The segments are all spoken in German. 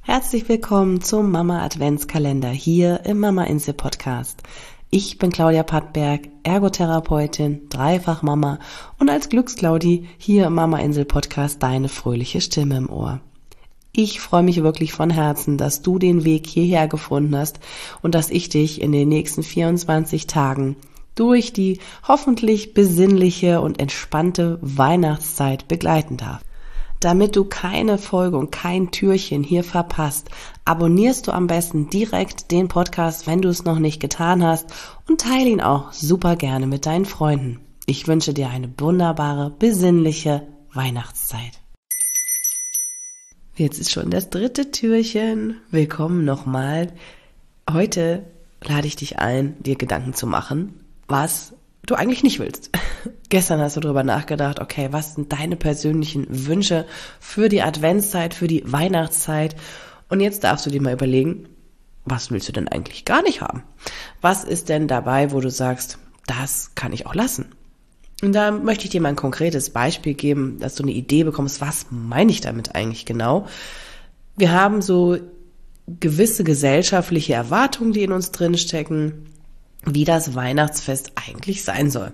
Herzlich willkommen zum Mama Adventskalender hier im Mama Insel Podcast. Ich bin Claudia Pattberg, Ergotherapeutin, Dreifach-Mama und als Glücksclaudi hier im Mama Insel Podcast deine fröhliche Stimme im Ohr. Ich freue mich wirklich von Herzen, dass du den Weg hierher gefunden hast und dass ich dich in den nächsten 24 Tagen durch die hoffentlich besinnliche und entspannte Weihnachtszeit begleiten darf. Damit du keine Folge und kein Türchen hier verpasst, abonnierst du am besten direkt den Podcast, wenn du es noch nicht getan hast, und teile ihn auch super gerne mit deinen Freunden. Ich wünsche dir eine wunderbare, besinnliche Weihnachtszeit. Jetzt ist schon das 3. Türchen. Willkommen nochmal. Heute lade ich dich ein, dir Gedanken zu machen, was du eigentlich nicht willst. Gestern hast du darüber nachgedacht, okay, was sind deine persönlichen Wünsche für die Adventszeit, für die Weihnachtszeit? Und jetzt darfst du dir mal überlegen, was willst du denn eigentlich gar nicht haben? Was ist denn dabei, wo du sagst, das kann ich auch lassen? Und da möchte ich dir mal ein konkretes Beispiel geben, dass du eine Idee bekommst, was meine ich damit eigentlich genau? Wir haben so gewisse gesellschaftliche Erwartungen, die in uns drinstecken, wie das Weihnachtsfest eigentlich sein soll.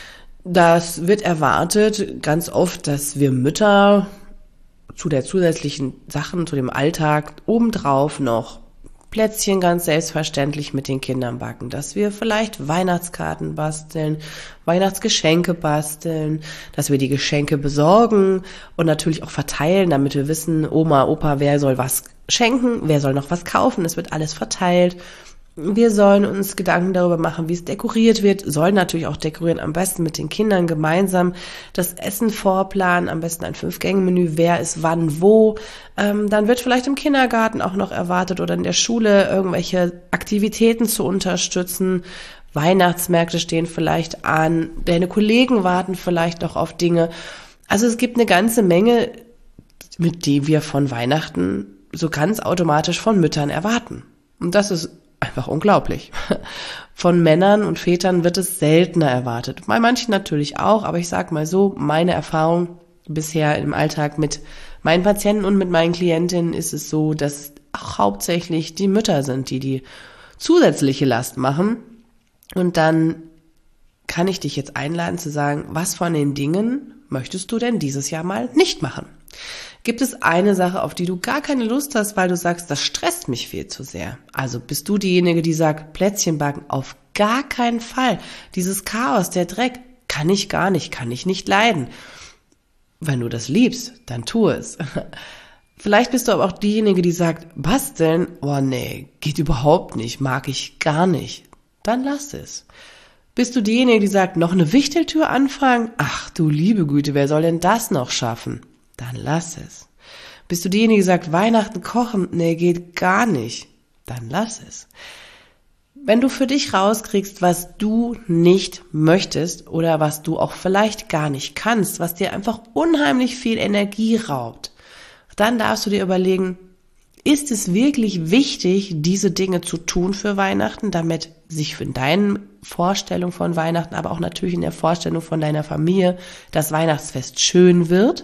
Das wird erwartet ganz oft, dass wir Mütter zu der zusätzlichen Sachen, zu dem Alltag obendrauf noch Plätzchen ganz selbstverständlich mit den Kindern backen, dass wir vielleicht Weihnachtskarten basteln, Weihnachtsgeschenke basteln, dass wir die Geschenke besorgen und natürlich auch verteilen, damit wir wissen, Oma, Opa, wer soll was schenken, wer soll noch was kaufen, es wird alles verteilt. Wir sollen uns Gedanken darüber machen, wie es dekoriert wird, sollen natürlich auch dekorieren, am besten mit den Kindern gemeinsam das Essen vorplanen, am besten ein 5-Gänge-Menü, wer ist wann wo. Dann wird vielleicht im Kindergarten auch noch erwartet oder in der Schule irgendwelche Aktivitäten zu unterstützen. Weihnachtsmärkte stehen vielleicht an, deine Kollegen warten vielleicht noch auf Dinge. Also es gibt eine ganze Menge, mit denen wir von Weihnachten so ganz automatisch von Müttern erwarten. Und das ist einfach unglaublich. Von Männern und Vätern wird es seltener erwartet. Bei manchen natürlich auch, aber ich sag mal so, meine Erfahrung bisher im Alltag mit meinen Patienten und mit meinen Klientinnen ist es so, dass auch hauptsächlich die Mütter sind, die zusätzliche Last machen. Und dann kann ich dich jetzt einladen zu sagen, was von den Dingen möchtest du denn dieses Jahr mal nicht machen? Gibt es eine Sache, auf die du gar keine Lust hast, weil du sagst, das stresst mich viel zu sehr? Also bist du diejenige, die sagt, Plätzchen backen, auf gar keinen Fall. Dieses Chaos, der Dreck, kann ich gar nicht, kann ich nicht leiden. Wenn du das liebst, dann tu es. Vielleicht bist du aber auch diejenige, die sagt, basteln, oh nee, geht überhaupt nicht, mag ich gar nicht. Dann lass es. Bist du diejenige, die sagt, noch eine Wichteltür anfangen? Ach du liebe Güte, wer soll denn das noch schaffen? Dann lass es. Bist du diejenige, die sagt, Weihnachten kochen? Nee, geht gar nicht. Dann lass es. Wenn du für dich rauskriegst, was du nicht möchtest oder was du auch vielleicht gar nicht kannst, was dir einfach unheimlich viel Energie raubt, dann darfst du dir überlegen, ist es wirklich wichtig, diese Dinge zu tun für Weihnachten, damit sich in deinen Vorstellungen von Weihnachten, aber auch natürlich in der Vorstellung von deiner Familie das Weihnachtsfest schön wird?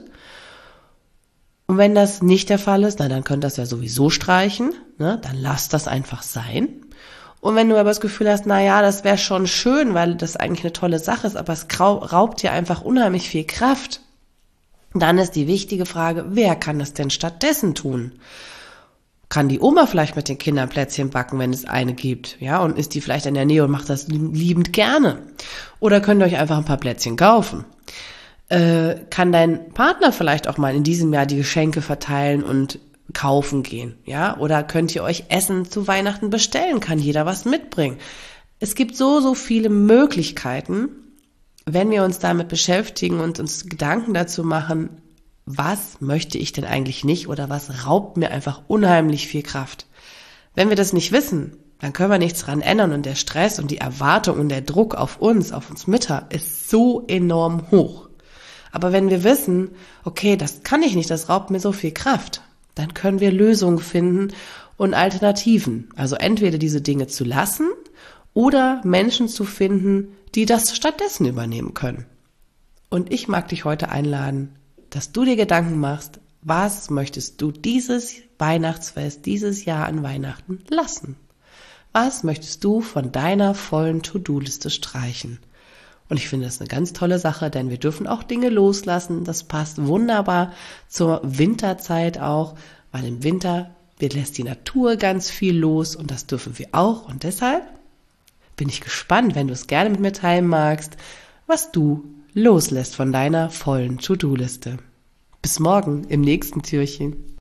Und wenn das nicht der Fall ist, dann könnt ihr das ja sowieso streichen, ne? Dann lass das einfach sein. Und wenn du aber das Gefühl hast, das wäre schon schön, weil das eigentlich eine tolle Sache ist, aber es raubt dir einfach unheimlich viel Kraft, dann ist die wichtige Frage, wer kann das denn stattdessen tun? Kann die Oma vielleicht mit den Kindern Plätzchen backen, wenn es eine gibt, ja, und ist die vielleicht in der Nähe und macht das liebend gerne? Oder könnt ihr euch einfach ein paar Plätzchen kaufen? Kann dein Partner vielleicht auch mal in diesem Jahr die Geschenke verteilen und kaufen gehen, ja? Oder könnt ihr euch Essen zu Weihnachten bestellen? Kann jeder was mitbringen? Es gibt so viele Möglichkeiten, wenn wir uns damit beschäftigen und uns Gedanken dazu machen, was möchte ich denn eigentlich nicht oder was raubt mir einfach unheimlich viel Kraft. Wenn wir das nicht wissen, dann können wir nichts dran ändern und der Stress und die Erwartung und der Druck auf uns Mütter ist so enorm hoch. Aber wenn wir wissen, okay, das kann ich nicht, das raubt mir so viel Kraft, dann können wir Lösungen finden und Alternativen. Also entweder diese Dinge zu lassen oder Menschen zu finden, die das stattdessen übernehmen können. Und ich mag dich heute einladen, dass du dir Gedanken machst, Was möchtest du dieses Weihnachtsfest, dieses Jahr an Weihnachten lassen? Was möchtest du von deiner vollen To-Do-Liste streichen? Und ich finde das eine ganz tolle Sache, denn wir dürfen auch Dinge loslassen. Das passt wunderbar zur Winterzeit auch, weil im Winter lässt die Natur ganz viel los und das dürfen wir auch. Und deshalb bin ich gespannt, wenn du es gerne mit mir teilen magst, was du loslässt von deiner vollen To-Do-Liste. Bis morgen im nächsten Türchen.